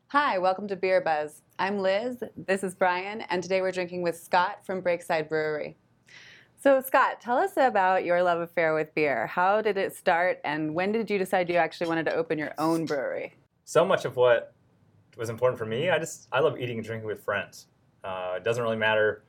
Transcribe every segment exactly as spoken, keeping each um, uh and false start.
Hi, welcome to Beer Buzz. I'm Liz, this is Brian, and today we're drinking with Scott from Breakside Brewery. So Scott, tell us about your love affair with beer. How did it start, and when did you decide you actually wanted to open your own brewery? So much of what was important for me, I just, I love eating and drinking with friends. Uh, it doesn't really matter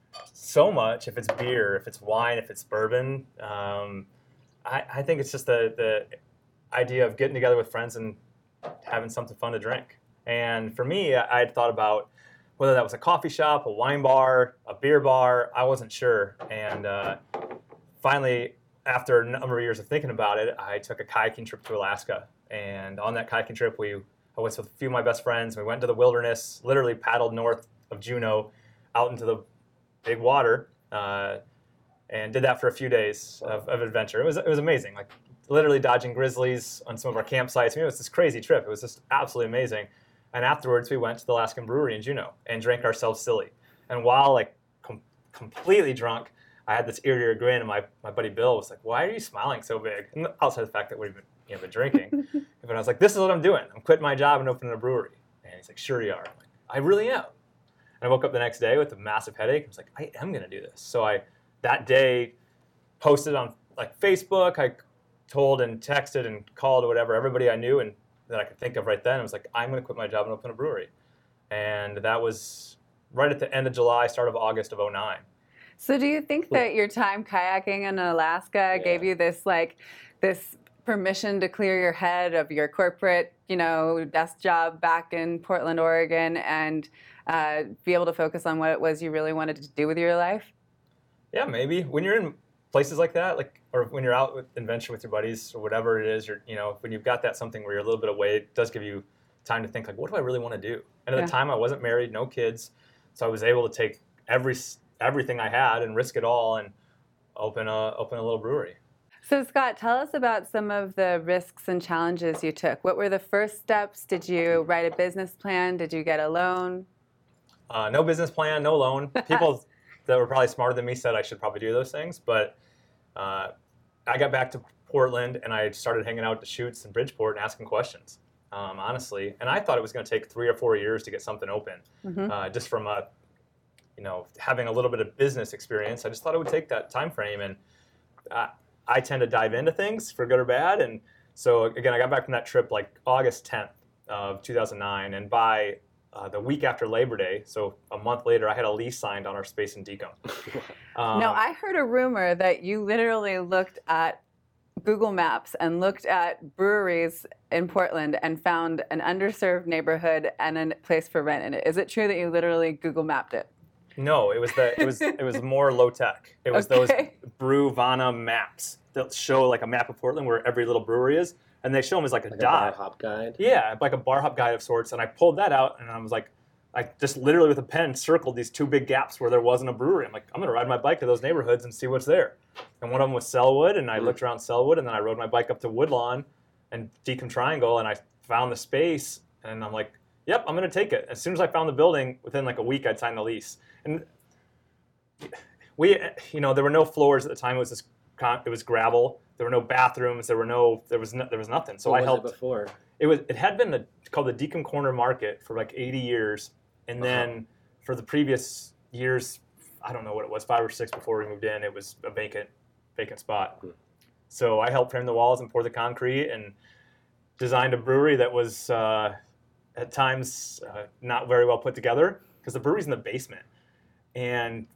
so much if it's beer, if it's wine, if it's bourbon. Um, I, I think it's just the, the idea of getting together with friends and having something fun to drink. And for me, I had thought about whether that was a coffee shop, a wine bar, a beer bar. I wasn't sure. And uh, finally, after a number of years of thinking about it, I took a kayaking trip to Alaska. And on that kayaking trip, we I was with a few of my best friends. We went to the wilderness, literally paddled north of Juneau out into the big water, uh, and did that for a few days of, of adventure. It was it was amazing. Like literally dodging grizzlies on some of our campsites. I mean, it was this crazy trip. It was just absolutely amazing. And afterwards, we went to the Alaskan Brewery in Juneau and drank ourselves silly. And while like com- completely drunk, I had this ear to ear grin, and my, my buddy Bill was like, "Why are you smiling so big?" And outside the fact that we've been, you know, been drinking, but I was like, "This is what I'm doing. I'm quitting my job and opening a brewery." And he's like, "Sure you are." I'm like, "I really am." And I woke up the next day with a massive headache. I was like, "I am going to do this." So I that day posted on like Facebook. I told and texted and called or whatever everybody I knew and that I could think of right then. I was like, I'm going to quit my job and open a brewery. And that was right at the end of July, start of August of oh nine. So do you think that your time kayaking in Alaska Yeah. gave you this like this permission to clear your head of your corporate, you know, desk job back in Portland, Oregon, and uh, be able to focus on what it was you really wanted to do with your life? Yeah, maybe. When you're in places like that, like, or when you're out with adventure with your buddies or whatever it is, you're, you know, when you've got that something where you're a little bit away, it does give you time to think like, what do I really want to do? And at Yeah. the time I wasn't married, no kids. So I was able to take every, everything I had and risk it all and open a, open a little brewery. So Scott, tell us about some of the risks and challenges you took. What were the first steps? Did you write a business plan? Did you get a loan? Uh, no business plan, no loan. People that were probably smarter than me said I should probably do those things, but uh, I got back to Portland and I started hanging out at the shoots in Bridgeport and asking questions, um, honestly. And I thought it was going to take three or four years to get something open, Mm-hmm. uh, just from a, you know, having a little bit of business experience. I just thought it would take that time frame, and uh, I tend to dive into things for good or bad. And so again, I got back from that trip like August tenth of two thousand nine, and by Uh, the week after Labor Day, so a month later, I had a lease signed on our space in Deacon. Um, Now, I heard a rumor that you literally looked at Google Maps and looked at breweries in Portland and found an underserved neighborhood and a place for rent in it. Is it true that you literally Google mapped it? no, it was the it was it was more low tech. It was Okay. those Brewvana maps that show like a map of Portland where every little brewery is, and they show them as like a Like a bar dot. hop guide. Yeah, like a bar hop guide of sorts. And I pulled that out, and I was like, I just literally with a pen circled these two big gaps where there wasn't a brewery. I'm like, I'm gonna ride my bike to those neighborhoods and see what's there. And one of them was Selwood, and I looked around Selwood, and then I rode my bike up to Woodlawn and Deacon Triangle, and I found the space, and I'm like, yep, I'm gonna take it. As soon as I found the building, within like a week, I'd signed the lease. And we, you know, there were no floors at the time. It was just, con- it was gravel. There were no bathrooms. There were no, there was no, there was nothing. So What I was helped. it before? It was, it had been the, called the Deacon Corner Market for like eighty years, and Uh-huh. then for the previous years, I don't know what it was, five or six before we moved in, it was a vacant, vacant spot. Hmm. So I helped frame the walls and pour the concrete and designed a brewery that was uh, at times uh, not very well put together because the brewery's in the basement, and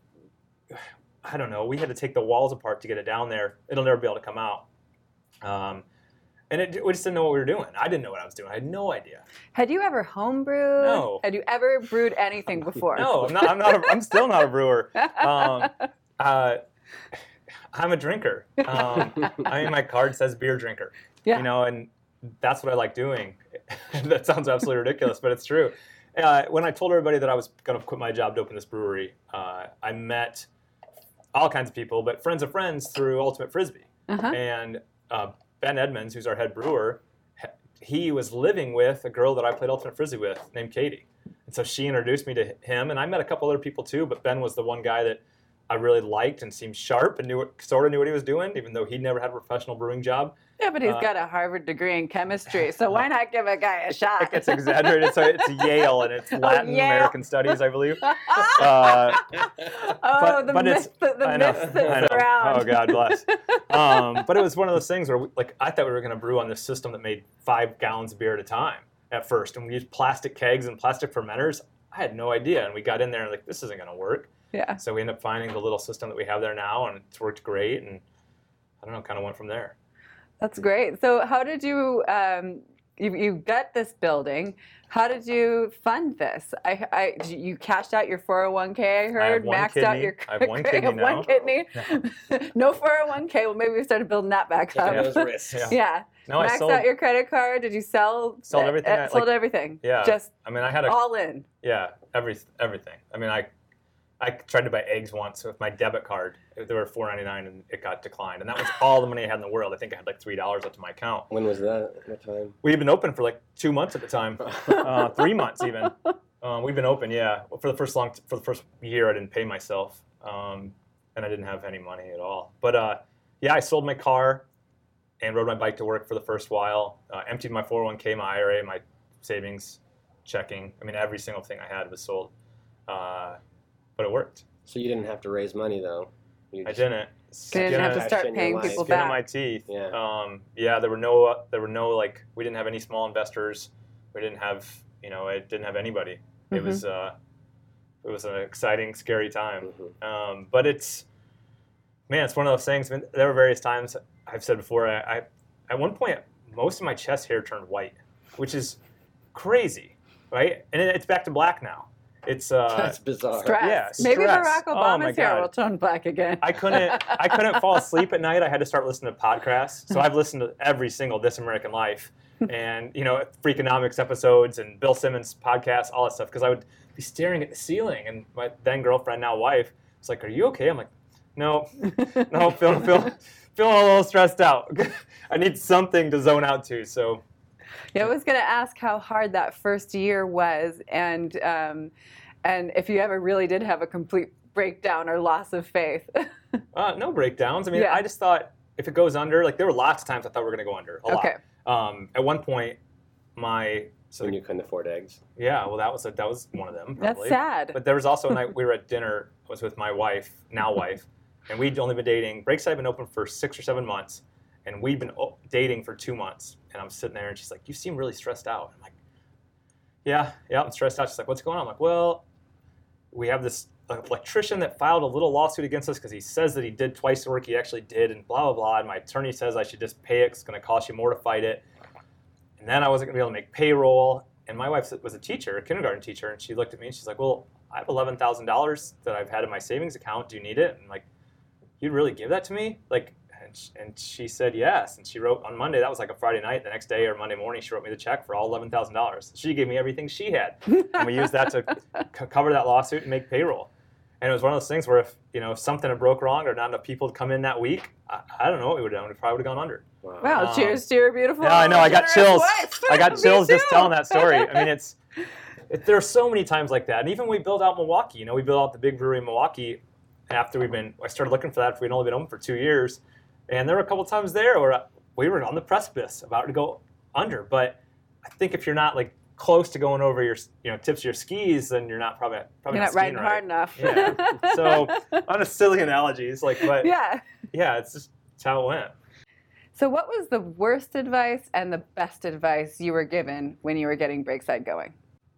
I don't know, we had to take the walls apart to get it down there. It'll never be able to come out. Um, and it, we just didn't know what we were doing. I didn't know what I was doing. I had no idea. Had you ever homebrewed? No. Had you ever brewed anything before? No, I'm not. I'm not. A, I'm still not a brewer. Um, uh, I'm a drinker. Um, I mean, my card says beer drinker. Yeah. You know, and that's what I like doing. That sounds absolutely ridiculous, but it's true. Uh, when I told everybody that I was going to quit my job to open this brewery, uh, I met all kinds of people, but friends of friends through Ultimate Frisbee. Uh-huh. And uh, Ben Edmonds, who's our head brewer, he was living with a girl that I played Ultimate Frisbee with named Katie. And so she introduced me to him, and I met a couple other people too, but Ben was the one guy that I really liked and seemed sharp and knew what, sort of knew what he was doing, even though he'd never had a professional brewing job. Yeah, but he's Uh, got a Harvard degree in chemistry, so why not give a guy a shot? It's exaggerated. So it's Yale and it's Latin Yale. American Studies, I believe. Uh, oh, but- the but myth, it's- the, the I know, myths that I know. surround. Oh, God bless. Um, but it was one of those things where, we, like, I thought we were going to brew on this system that made five gallons of beer at a time at first, and we used plastic kegs and plastic fermenters. I had no idea, and we got in there and like, this isn't going to work. Yeah. So we ended up finding the little system that we have there now, and it's worked great. And I don't know, kind of went from there. That's great. So how did you, um, you, you got this building. How did you fund this? I, I, you cashed out your four oh one k, I heard, I have one maxed kidney. out your I have one kidney have one now. kidney. No four oh one k. Well, maybe we started building that back Taking up. those risks. Yeah. Yeah. No, I Maxed sold. out your credit card. Did you sell? Sold everything uh, I- sold like- everything. Yeah. Just I mean, I had a all in. yeah, every everything. I mean, I I tried to buy eggs once with my debit card. They were four ninety-nine, and it got declined. And that was all the money I had in the world. I think I had like three dollars up to my account. When was that? What time? We'd been open for like two months at the time, uh, three months even. Um, we've been open, yeah. For the first long, for the first year, I didn't pay myself, um, and I didn't have any money at all. But uh, yeah, I sold my car and rode my bike to work for the first while. Uh, emptied my four oh one k, my I R A, my savings, checking. I mean, every single thing I had was sold, uh, but it worked. So you didn't have to raise money though. You I just- didn't. You didn't have to Cash start in your paying life. people Skin on back. my teeth. Yeah. Um, yeah, there were no, uh, there were no like, we didn't have any small investors. We didn't have, you know, it didn't have anybody. It Mhm. was, uh, it was an exciting, scary time. Mhm. Um, but it's, man, it's one of those things. I mean, there were various times I've said before. I, I, at one point, most of my chest hair turned white, which is crazy, right? And it, it's back to black now. It's, uh, That's bizarre. Stress. yeah, Maybe stress. Barack Oh, my Obama's hair God. will turn black again. I couldn't I couldn't fall asleep at night. I had to start listening to podcasts. So I've listened to every single This American Life and, you know, Freakonomics episodes and Bill Simmons podcasts, all that stuff, because I would be staring at the ceiling. And my then girlfriend, now wife, was like, "Are you okay?" I'm like, "No, no, feeling feel, feeling a little stressed out. I need something to zone out to." So Yeah, I was going to ask how hard that first year was, and um, and if you ever really did have a complete breakdown or loss of faith. uh, no breakdowns. I mean, Yeah. I just thought if it goes under, like there were lots of times I thought we were going to go under. A Okay. lot. Um, at one point, my so When you couldn't afford eggs. yeah, well, that was a, that was one of them. That's Probably. sad. But there was also a night we were at dinner. I was with my wife, now wife, and we'd only been dating. Breakside had been open for six or seven months, and we'd been o- dating for two months. And I'm sitting there, and she's like, "You seem really stressed out." I'm like, "Yeah, yeah, I'm stressed out." She's like, "What's going on?" I'm like, "Well, we have this electrician that filed a little lawsuit against us because he says that he did twice the work he actually did, and blah blah blah. And my attorney says I should just pay it. It's going to cost you more to fight it." And then I wasn't going to be able to make payroll. And my wife was a teacher, a kindergarten teacher, and she looked at me and she's like, "Well, I have eleven thousand dollars that I've had in my savings account. Do you need it?" And I'm like, "You'd really give that to me?" Like, and she, and she said yes. And she wrote on Monday, that was like a Friday night, the next day or Monday morning, she wrote me the check for all eleven thousand dollars. She gave me everything she had. And we used that to c- cover that lawsuit and make payroll. And it was one of those things where if, you know, if something had broke wrong or not enough people had come in that week, I, I don't know what we would have done. We probably would have gone under. Wow. Wow, Um, cheers to your beautiful. Yeah, I know. I got generous chills. wife. I got Me chills just too. telling that story. I mean, it's it, there are so many times like that. And even when we built out Milwaukee, you know, we built out the big brewery in Milwaukee after we've been. I started looking for that after we'd only been open for two years, and there were a couple times there where we were on the precipice about to go under. But I think if you're not like close to going over your, you know, tips of your skis, then you're not probably probably You're not riding skiing right. hard enough. Yeah. So on a silly analogies, like, but yeah, yeah. it's just it's how it went. So, what was the worst advice and the best advice you were given when you were getting Breakside going?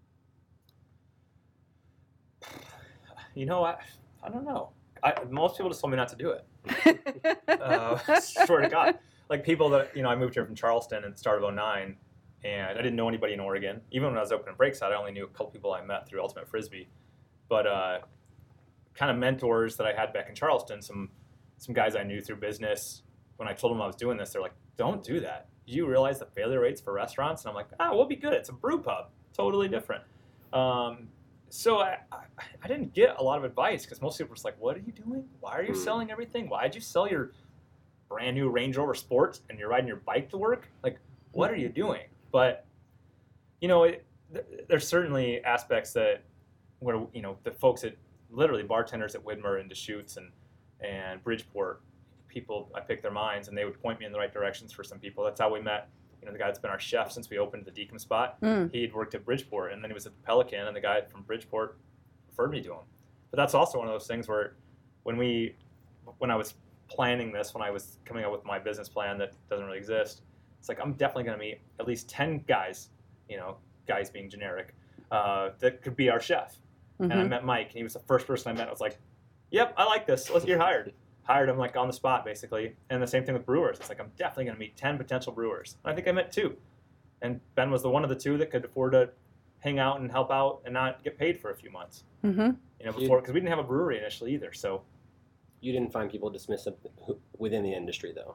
You know, I I don't know. I, most people just told me not to do it. Uh, swear to God. Like people that, you know, I moved here from Charleston at the start of oh nine, and I didn't know anybody in Oregon. Even when I was opening Breakside, I only knew a couple people I met through Ultimate Frisbee. But uh, kind of mentors that I had back in Charleston, some some guys I knew through business, when I told them I was doing this, they're like, "Don't do that. Do you realize the failure rates for restaurants?" And I'm like, "Ah, we'll be good. It's a brew pub. Totally different." Um, so I, I, I didn't get a lot of advice because most people were just like, "What are you doing? Why are you Hmm. selling everything? Why did you sell your brand new Range Rover Sports and you're riding your bike to work? Like, what are you doing?" But, you know, it, th- there's certainly aspects that where, you know, the folks at literally bartenders at Widmer and Deschutes and, and Bridgeport, people, I picked their minds, and they would point me in the right directions for some people. That's how we met. You know, the guy that's been our chef since we opened the Deacon spot. Mm. He'd worked at Bridgeport, and then he was at the Pelican, and the guy from Bridgeport referred me to him. But that's also one of those things where, when we, when I was planning this, when I was coming up with my business plan that doesn't really exist, it's like I'm definitely going to meet at least ten guys, you know, guys being generic, uh, that could be our chef. Mm-hmm. And I met Mike, and he was the first person I met. I was like, "Yep, I like this. Let's get hired." Hired him like on the spot, basically. And the same thing with brewers. It's like I'm definitely going to meet ten potential brewers. And I think I met two, and Ben was the one of the two that could afford to hang out and help out and not get paid for a few months. Mm-hmm. You know, before, because we didn't have a brewery initially either. So, You didn't find people dismissive within the industry, though.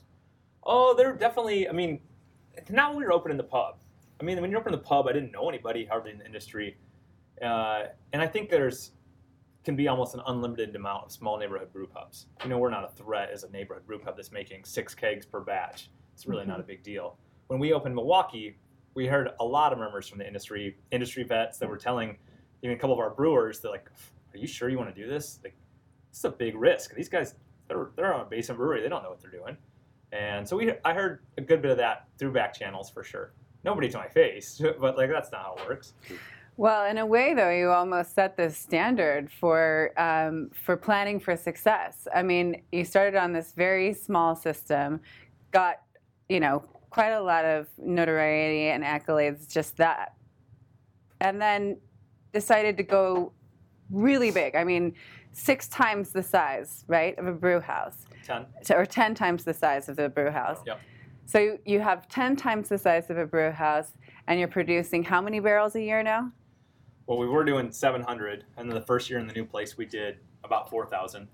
oh, they're definitely. I mean, now when we were opening the pub. I mean, when you're opening the pub, I didn't know anybody hardly in the industry, uh, and I think there's can be almost an unlimited amount of small neighborhood brew pubs. You know, we're not a threat as a neighborhood brew pub that's making six kegs per batch. It's really mm-hmm. not a big deal. When we opened Milwaukee, we heard a lot of murmurs from the industry, industry vets that were telling even a couple of our brewers that like, "Are you sure you want to do this? Like, it's a big risk. These guys, they're they're on a basement brewery. They don't know what they're doing." And so we, I heard a good bit of that through back channels for sure. Nobody to my face, but like that's not how it works. Well, in a way, though, you almost set the standard for um, for planning for success. I mean, you started on this very small system, got, you know, quite a lot of notoriety and accolades, just that, and then decided to go really big. I mean, six times the size, right, of a brew house. Ten. Or ten times the size of the brew house. Yep. So you, you have ten times the size of a brew house, and you're producing how many barrels a year now? Well, we were doing seven hundred, and then the first year in the new place we did about four thousand.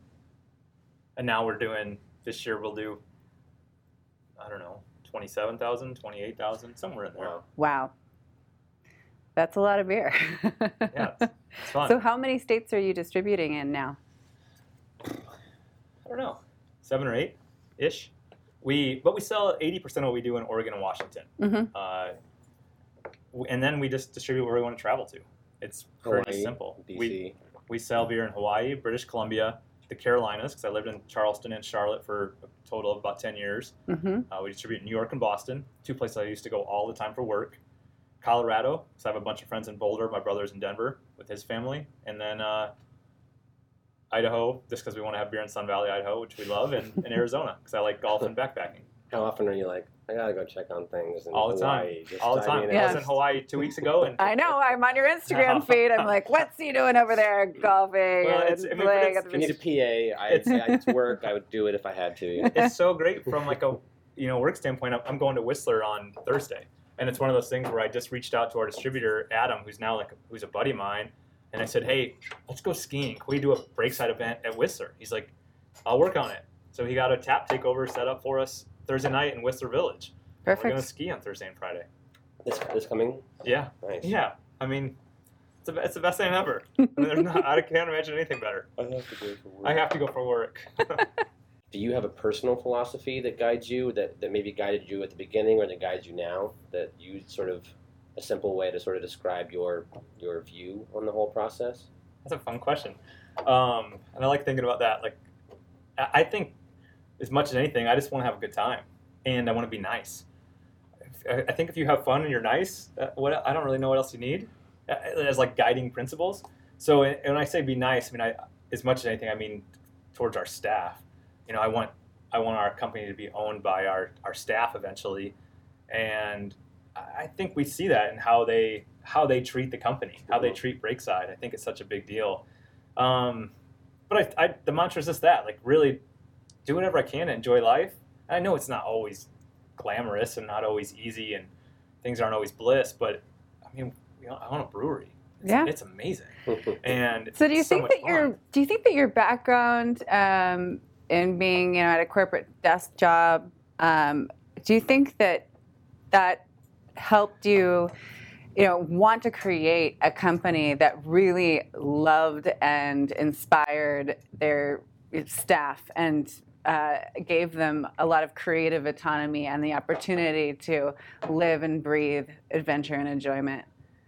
And now we're doing, this year we'll do, I don't know, twenty-seven thousand, twenty-eight thousand, somewhere in there. Wow. Wow. That's a lot of beer. Yeah, it's, it's fun. So how many states are you distributing in now? I don't know, seven or eight-ish. We, but we sell eighty percent of what we do in Oregon and Washington. Mm-hmm. Uh, and then we just distribute where we want to travel to. It's pretty Hawaii, simple. B C. We, we sell beer in Hawaii, British Columbia, the Carolinas, because I lived in Charleston and Charlotte for a total of about ten years. Mm-hmm. Uh, we distribute in New York and Boston, two places I used to go all the time for work. Colorado, because I have a bunch of friends in Boulder. My brother's in Denver with his family. And then uh, Idaho, just because we want to have beer in Sun Valley, Idaho, which we love, and, and Arizona, because I like golf and backpacking. How often are you like, I gotta go check on things in All the time. Hawaii? Just All the diving time. in I Yeah. was in Hawaii two weeks ago. and I know. I'm on your Instagram feed. I'm like, what's he doing over there golfing Well, and it's- I mean, but playing it's- at the If you need a beach? P A, I, It's- I, it's work. I would do it if I had to. It's so great from like a you know work standpoint. I'm- I'm going to Whistler on Thursday, and it's one of those things where I just reached out to our distributor Adam, who's now like who's a buddy of mine, and I said, "Hey, let's go skiing. Can we do a Breakside event at Whistler?" He's like, "I'll work on it." So he got a tap takeover set up for us Thursday night in Whistler Village. We're going to Perfect. ski on Thursday and Friday. This, this coming? Yeah, Nice. yeah. I mean, it's, a, it's the best thing ever. I mean, there's not, I can't imagine anything better. I have to go for work. I have to go for work. Do you have a personal philosophy that guides you, that, that maybe guided you at the beginning or that guides you now, that you sort of, a simple way to sort of describe your your view on the whole process? That's a fun question. Um, and I like thinking about that. Like, I I think as much as anything, I just want to have a good time, and I want to be nice. I I think if you have fun and you're nice, uh, what I don't really know what else you need uh, as like guiding principles. So and when I say be nice, I mean I as much as anything, I mean towards our staff. You know, I want I want our company to be owned by our, our staff eventually, and I think we see that in how they how they treat the company, how they treat Breakside. I think it's such a big deal. Um, but I, I, the mantra is just that, like really do whatever I can to enjoy life. And I know it's not always glamorous and not always easy, and things aren't always bliss. But I mean, you know, I own a brewery. It's, Yeah. it's amazing. And So do you it's so think much that your fun. do you think that your background um, in being you know at a corporate desk job, um, do you think that that helped you, you know, want to create a company that really loved and inspired their staff and uh, gave them a lot of creative autonomy and the opportunity to live and breathe adventure and enjoyment?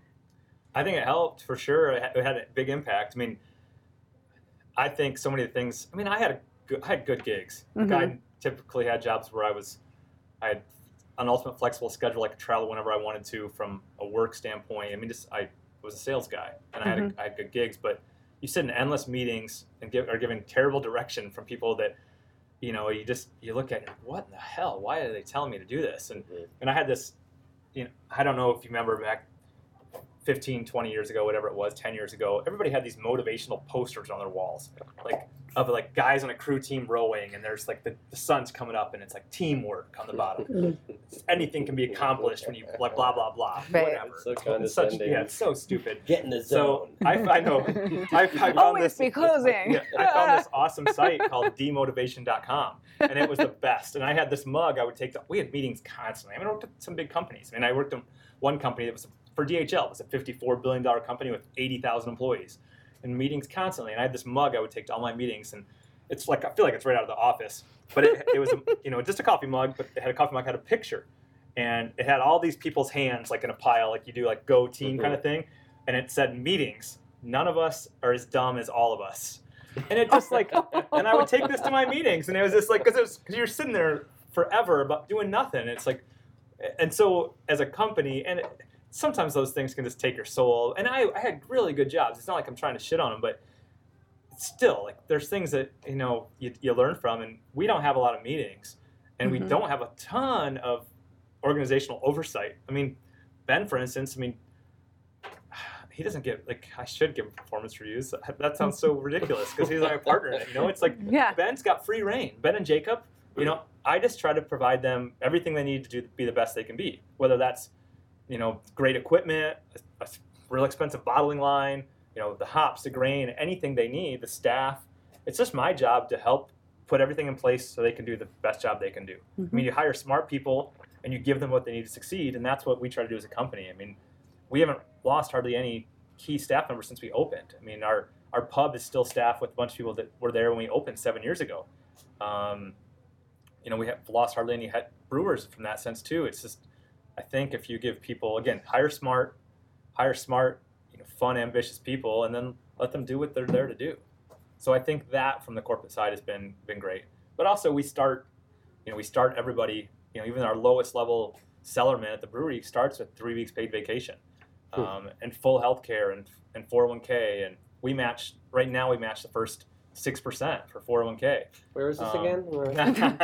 I think it helped for sure. It had- it had a big impact. I mean, I think so many of the things. I mean, I had a good, I had good gigs. Mhm. Like I typically had jobs where I was, I had an ultimate flexible schedule. I could travel whenever I wanted to from a work standpoint. I mean, just I was a sales guy, and I had Mhm. a, I had good gigs. But you sit in endless meetings and give, are giving terrible direction from people that, you know, you just you look at it, what in the hell? Why are they telling me to do this? And Mhm. and I had this, you know, I don't know if you remember back fifteen, twenty years ago, whatever it was, ten years ago, everybody had these motivational posters on their walls, like of like guys on a crew team rowing, and there's like the, the sun's coming up, and it's like teamwork on the bottom. Anything can be accomplished when you like blah blah blah, Right. whatever. It's so It's such, condescending. yeah, it's so stupid. Get in the So zone. I, I know I, I found Always this. be closing. Yeah, I found this awesome site called demotivation dot com, and it was the best. And I had this mug I would take to, we had meetings constantly. I mean, I worked at some big companies. I mean, I worked in one company that was for D H L. It was a fifty-four billion dollars company with eighty thousand employees, and meetings constantly. And I had this mug I would take to all my meetings, and it's like I feel like it's right out of the office, but it, it was a, you know just a coffee mug, but it had a coffee mug had a picture, and it had all these people's hands like in a pile, like you do like go team Mhm. kind of thing, and it said meetings. None of us are as dumb as all of us, and it just like, and I would take this to my meetings, and it was just like because it was because you're sitting there forever about doing nothing. It's like, and so as a company, and it, sometimes those things can just take your soul. And I, I had really good jobs. It's not like I'm trying to shit on them, but still, like there's things that you know you, you learn from. And we don't have a lot of meetings, and Mhm. we don't have a ton of organizational oversight. I mean, Ben, for instance, I mean, he doesn't get like I should give performance reviews. That sounds so ridiculous because he's my partner in it. You know, it's like Yeah. Ben's got free reign. Ben and Jacob, you know, I just try to provide them everything they need to do be the best they can be. Whether that's, you know, great equipment, a, a real expensive bottling line, you know, the hops, the grain, anything they need, the staff. It's just my job to help put everything in place so they can do the best job they can do. I mean, you hire smart people and you give them what they need to succeed, and that's what we try to do as a company. I mean, we haven't lost hardly any key staff members since we opened. I mean, our, our pub is still staffed with a bunch of people that were there when we opened seven years ago. Um, you know, we have lost hardly any head brewers from that sense too. It's just, I think if you give people, again, hire smart, hire smart, you know, fun, ambitious people, and then let them do what they're there to do. So I think that from the corporate side has been been great. But also we start, you know, we start everybody, you know, even our lowest level cellarman at the brewery starts with three weeks paid vacation, um, and full health care and and four oh one k, and we match right now we match the first six percent for four oh one k. Where is this Um, again? Where-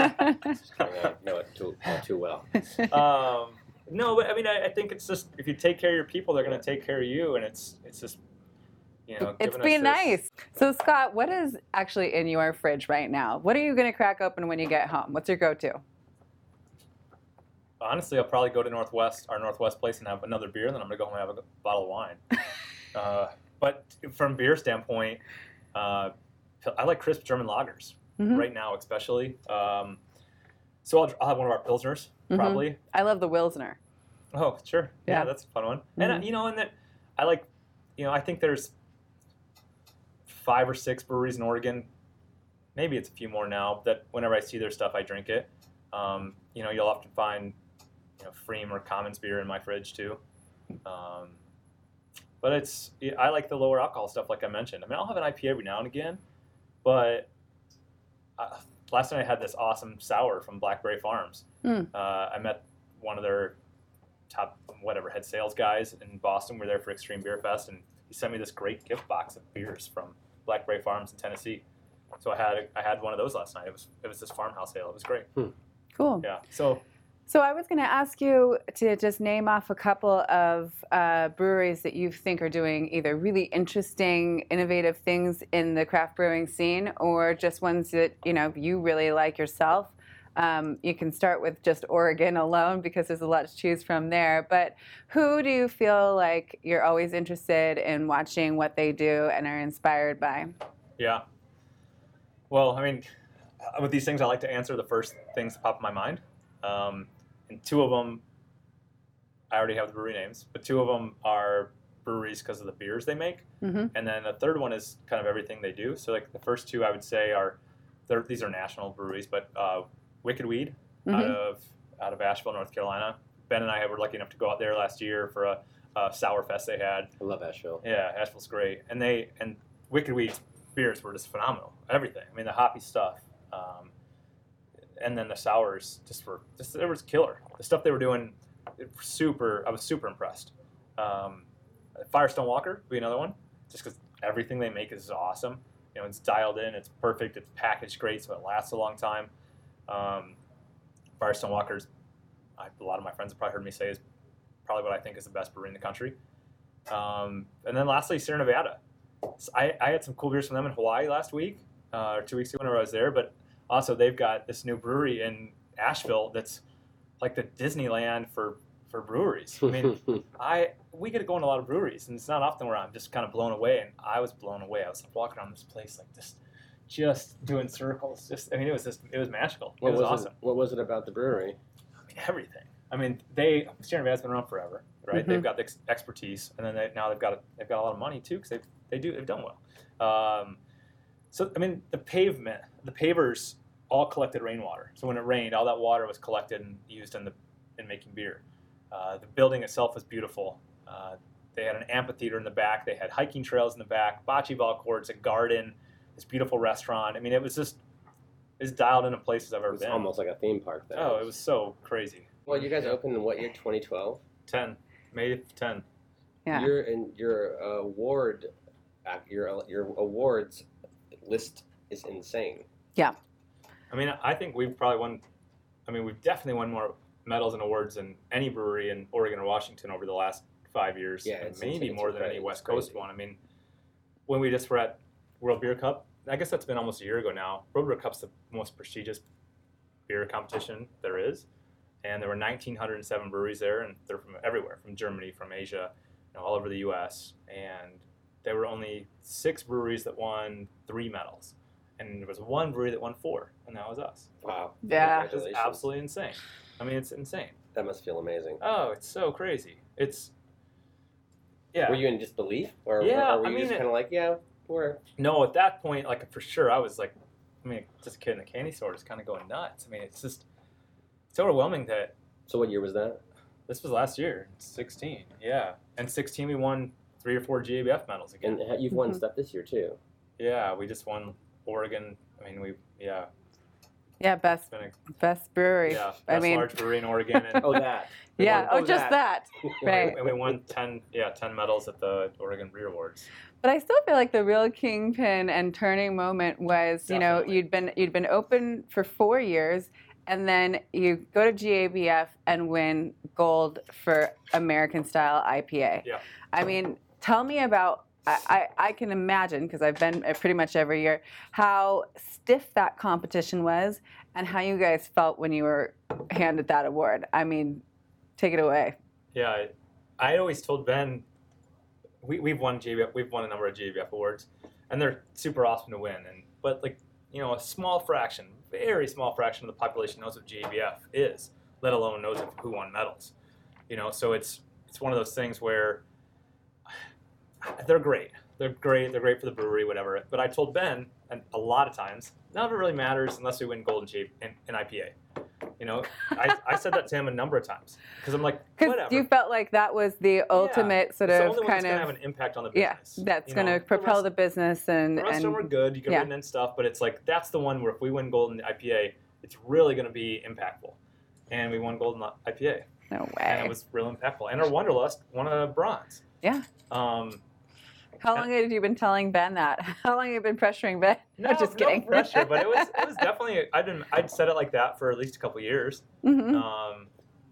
I know it too, all too well. um, no, but I mean, I, I think it's just if you take care of your people, they're going to take care of you, and it's it's just you know. It's giving us being this- nice. So, Scott, what is actually in your fridge right now? What are you going to crack open when you get home? What's your go-to? Honestly, I'll probably go to Northwest, our Northwest place, and have another beer. Then I'm gonna go home and have a bottle of wine. uh, but from beer standpoint, uh, I like crisp German lagers Mhm. right now, especially. Um, so I'll, I'll have one of our pilsners Mhm. probably. I love the Wilsner. Oh, sure, yeah, Yeah. that's a fun one. And uh, Mhm. you know, and that I like, you know, I think there's five or six breweries in Oregon. Maybe it's a few more now. That whenever I see their stuff, I drink it. Um, you know, you'll often find, you know, Freem or Commons beer in my fridge too. Um, but it's I like the lower alcohol stuff, like I mentioned. I mean, I'll have an I P A every now and again, but uh, last night I had this awesome sour from Blackberry Farms. Mm. Uh, I met one of their top whatever head sales guys in Boston. We were there for Extreme Beer Fest, and he sent me this great gift box of beers from Blackberry Farms in Tennessee. So I had I had one of those last night. It was it was this farmhouse ale. It was great. Cool. Yeah. So So I was going to ask you to just name off a couple of uh, breweries that you think are doing either really interesting, innovative things in the craft brewing scene, or just ones that you know you really like yourself. Um, you can start with just Oregon alone because there's a lot to choose from there. But who do you feel like you're always interested in watching what they do and are inspired by? yeah. Well, I mean, with these things, I like to answer the first things that pop in my mind. Um, and two of them, I already have the brewery names, but two of them are breweries because of the beers they make. Mm-hmm. And then the third one is kind of everything they do. So like the first two I would say are, they're, these are national breweries, but uh, Wicked Weed out Mm-hmm. of out of Asheville, North Carolina. Ben and I were lucky enough to go out there last year for a, a sour fest they had. I love Asheville. Yeah, Asheville's great. And they and Wicked Weed's beers were just phenomenal. Everything. I mean, the hoppy stuff, Um, and then the sours just were just it was killer. The stuff they were doing, it was super. I was super impressed. Um, Firestone Walker would be another one, just because everything they make is awesome. You know, it's dialed in, it's perfect, it's packaged great, so it lasts a long time. Um, Firestone Walker's, I, a lot of my friends have probably heard me say, is probably what I think is the best brewery in the country. Um, and then lastly, Sierra Nevada. So I, I had some cool beers from them in Hawaii last week, uh, or two weeks ago whenever I was there, but also they've got this new brewery in Asheville that's like the Disneyland for, for breweries. I mean, I we get to go in a lot of breweries, and it's not often where I'm just kind of blown away, and I was blown away. I was walking around this place like just just doing circles. Just I mean, it was just it was magical. It What was, was awesome. It, what was it about the brewery? I mean, everything. I mean, they Sierra Nevada's been around forever, right? Mhm. They've got the ex- expertise, and then they, now they've got a, they've got a lot of money too, because they they do they've done well. Um, so I mean, the pavement, the pavers all collected rainwater. So when it rained, all that water was collected and used in the in making beer. Uh, the building itself was beautiful. Uh, they had an amphitheater in the back. They had hiking trails in the back, bocce ball courts, a garden, this beautiful restaurant. I mean, it was just as dialed into places I've ever It was been. almost like a theme park there. Oh, it was so crazy. Well, you guys opened in what year? twenty twelve. ten, May ten. Yeah. Your and your uh, award, uh, your your awards list is insane. I mean, I think we've probably won. I mean, we've definitely won more medals and awards than any brewery in Oregon or Washington over the last five years. Yeah, and it's- maybe it's more than any crazy. West It's Coast crazy. one. I mean, when we just were at World Beer Cup, I guess that's been almost a year ago now. World Beer Cup's the most prestigious beer competition there is, and there were one thousand nine hundred seven breweries there, and they're from everywhere, from Germany, from Asia, you know, all over the U S. And there were only six breweries that won three medals, and there was one brewery that won four, and that was us. Wow. Yeah. Which is Congratulations. absolutely insane. I mean, it's insane. That must feel amazing. Oh, it's so crazy. It's yeah. Were you in disbelief, or, Yeah, or were I you mean, just it- kind of like, yeah, we're No, at that point, like for sure, I was like, I mean, just a kid in a candy store, just kind of going nuts. I mean, it's just it's overwhelming that So what year was that? this was last year, sixteen, yeah, and sixteen we won three or four G A B F medals again. And ha- you've won Mhm. stuff this year too. Yeah, we just won Oregon. I mean, we yeah, Yeah, best it's been a best brewery. yeah I best mean, large brewery in Oregon. And Oh, that. We yeah. won- Oh, just that. Right. And we won ten yeah ten medals at the Oregon Beer Awards. But I still feel like the real kingpin and turning moment was, you know, Definitely. you'd been you'd been open for four years, and then you go to G A B F and win gold for American style I P A. Yeah. I mean, tell me about. I, I, I can imagine, because I've been pretty much every year, how stiff that competition was and how you guys felt when you were handed that award. I mean, take it away. Yeah, I, I always told Ben, we we've won G A B F, we've won a number of G A B F awards, and they're super awesome to win. And but like you know, a small fraction, very small fraction of the population knows what G A B F is, let alone knows who won medals. You know, so it's it's one of those things where they're great. They're great. They're great for the brewery, whatever. But I told Ben, and a lot of times, none of it really matters unless we win gold in, G- in, in I P A. You know, I, I said that to him a number of times because I'm like, Because whatever. you felt like that was the ultimate sort It's the of only one kind that's gonna of have an impact on the yeah, business. that's you going know? to propel rest, the business and the rest of them are and good. You can yeah. win and stuff, but it's like that's the one where if we win gold in the I P A, it's really going to be impactful. And we won gold in the I P A, no and it way. was real impactful. And our Wanderlust won a bronze. Yeah. Um, How long had you been telling Ben that? How long have you been pressuring Ben? no, just no kidding. pressure, but it was it was definitely I'd been I'd said it like that for at least a couple years. Mhm. Um,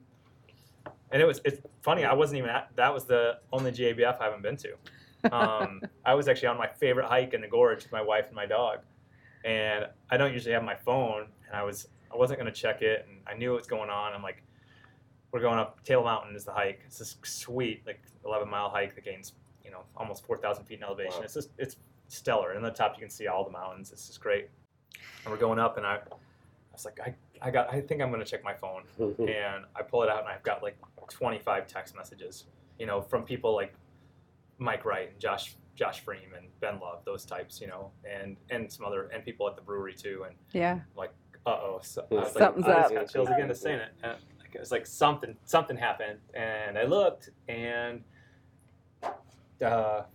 and it was it's funny. I wasn't even at that was the only G A B F I haven't been to. Um, I was actually on my favorite hike in the gorge with my wife and my dog, and I don't usually have my phone, and I was I wasn't gonna check it, and I knew what was going on. I'm like, we're going up Tail Mountain is the hike. It's this sweet like eleven mile hike that gains you know almost four thousand feet in elevation. Wow. It's just it's stellar. And on the top you can see all the mountains. It's just great. And we're going up, and I, I was like, I, I got I think I'm gonna check my phone, and I pull it out, and I've got like twenty-five text messages, you know, from people like Mike Wright and Josh Josh Freem and Ben Love, those types, you know, and and some other and people at the brewery too, and Yeah. like, uh oh, so, I was Something's like, I up. just got chills again to saying it. And like, it was like something something happened, and I looked, and uh,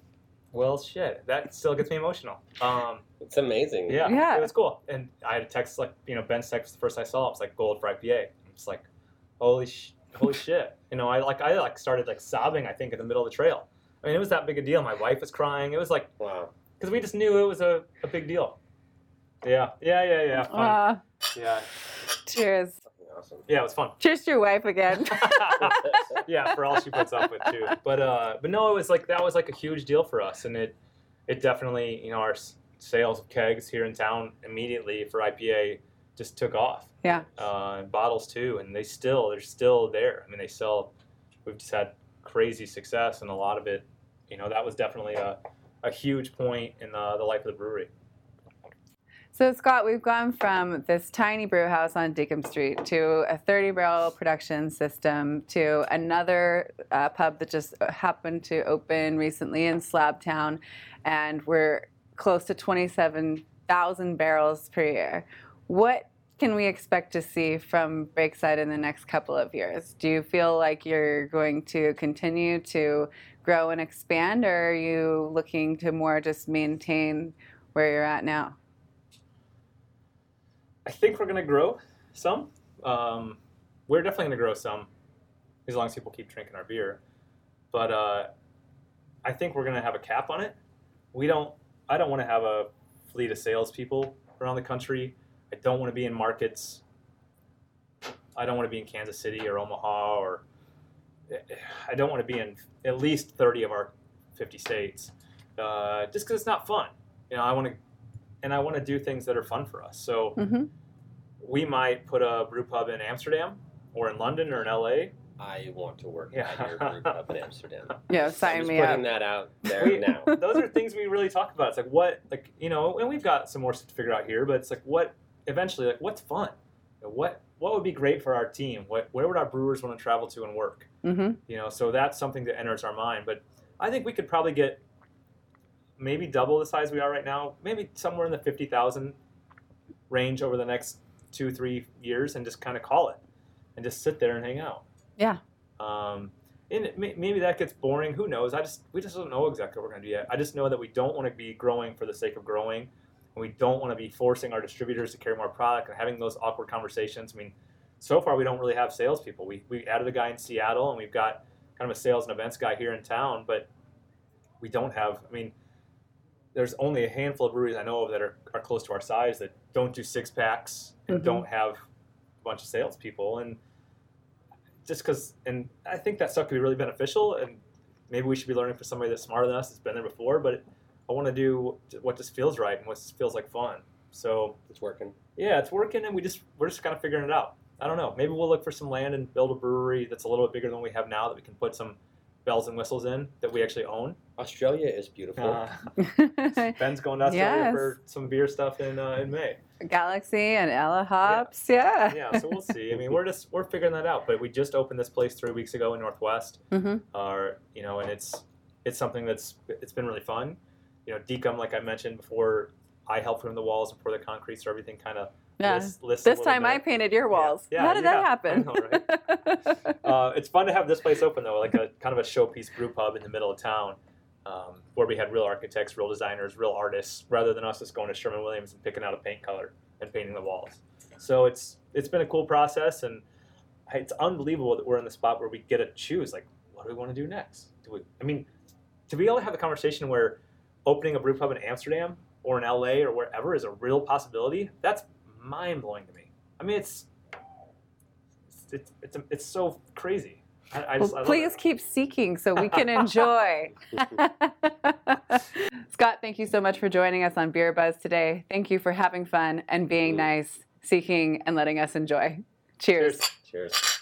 Well, shit, that still gets me emotional. Um, It's amazing. yeah, Yeah. it was cool. And I had a text, like, you know, Ben's text the first I saw, it was like gold for I P A. It's like, holy sh- holy shit. You know, I like I like started like sobbing, I think, in the middle of the trail. I mean, it was that big a deal. My wife was crying. It was like, Wow. because we just knew it was a, a big deal. Yeah, yeah, yeah, yeah. Fun. Aw, Yeah, cheers. Awesome. yeah, it was fun. Cheers to your wife again. Yeah, for all she puts up with too. But uh, but no, it was like that was like a huge deal for us, and it it definitely, you know, our s- sales of kegs here in town immediately for I P A just took off. Yeah. Uh, and bottles too, and they still they're still there. I mean, they sell. We've just had crazy success, and a lot of it, you know, that was definitely a a huge point in the, the life of the brewery. So, Scott, we've gone from this tiny brew house on Deacon Street to a thirty barrel production system to another uh, pub that just happened to open recently in Slabtown, and we're close to twenty-seven thousand barrels per year. What can we expect to see from Breakside in the next couple of years? Do you feel like you're going to continue to grow and expand, or are you looking to more just maintain where you're at now? I think we're going to grow some. Um, we're definitely going to grow some, as long as people keep drinking our beer. But uh, I think we're going to have a cap on it. We don't. I don't want to have a fleet of salespeople around the country. I don't want to be in markets. I don't want to be in Kansas City or Omaha, or I don't want to be in at least thirty of our fifty states, uh, just because it's not fun. You know, I want to, and I want to do things that are fun for us. So. Mm-hmm. We might put a brew pub in Amsterdam or in London or in L A. I want to work Yeah. at your brew pub in Amsterdam. Yeah, I'm sign just me putting up. that out there We- now. Those are things we really talk about. It's like what, like, you know, and we've got some more stuff to figure out here, but it's like what, eventually, like, what's fun? You know, What what would be great for our team? What Where would our brewers want to travel to and work? Mm-hmm. You know, so that's something that enters our mind. But I think we could probably get maybe double the size we are right now, maybe somewhere in the fifty thousand range over the next two, three years, and just kind of call it and just sit there and hang out. Yeah. Um, and it, may- maybe that gets boring. Who knows? I just we just don't know exactly what we're going to do yet. I just know that we don't want to be growing for the sake of growing, and we don't want to be forcing our distributors to carry more product and having those awkward conversations. I mean, so far we don't really have salespeople. We we added a guy in Seattle, and we've got kind of a sales and events guy here in town, but we don't have. I mean, there's only a handful of breweries I know of that are, are close to our size that don't do six packs and Mhm. don't have a bunch of salespeople. And just because, and I think that stuff could be really beneficial, and maybe we should be learning from somebody that's smarter than us that's been there before, but I want to do what just feels right and what just feels like fun. So It's working. yeah, it's working, and we just, we're just kind of figuring it out. I don't know. Maybe we'll look for some land and build a brewery that's a little bit bigger than we have now that we can put some bells and whistles in that we actually own. Australia is beautiful. Uh, Ben's going to Australia Yes. for some beer stuff in uh, in May. Galaxy and Ella Hops, yeah. Yeah, so we'll see. I mean, we're just we're figuring that out. But we just opened this place three weeks ago in Northwest. Mm-hmm. Uh, you know, and it's it's something that's it's been really fun. You know, Decum, like I mentioned before, I helped from the walls and pour the concrete, so everything kind of Yeah. lists, lists a This little time I bit. painted your walls. Yeah, How did yeah, that happen? I know, right? Uh, it's fun to have this place open though, like a kind of a showpiece brew pub in the middle of town, um, where we had real architects, real designers, real artists, rather than us just going to Sherman Williams and picking out a paint color and painting the walls. So it's it's been a cool process, and it's unbelievable that we're in the spot where we get to choose, like, what do we want to do next? Do we? I mean, to be able to have the conversation where opening a brew pub in Amsterdam or in L A or wherever is a real possibility, that's mind blowing to me. I mean, it's it's it's it's, it's so crazy. I, I just Well, I love please it. keep seeking so we can enjoy. Scott, thank you so much for joining us on Beer Buzz today. Thank you for having fun and being nice, seeking and letting us enjoy. Cheers. Cheers.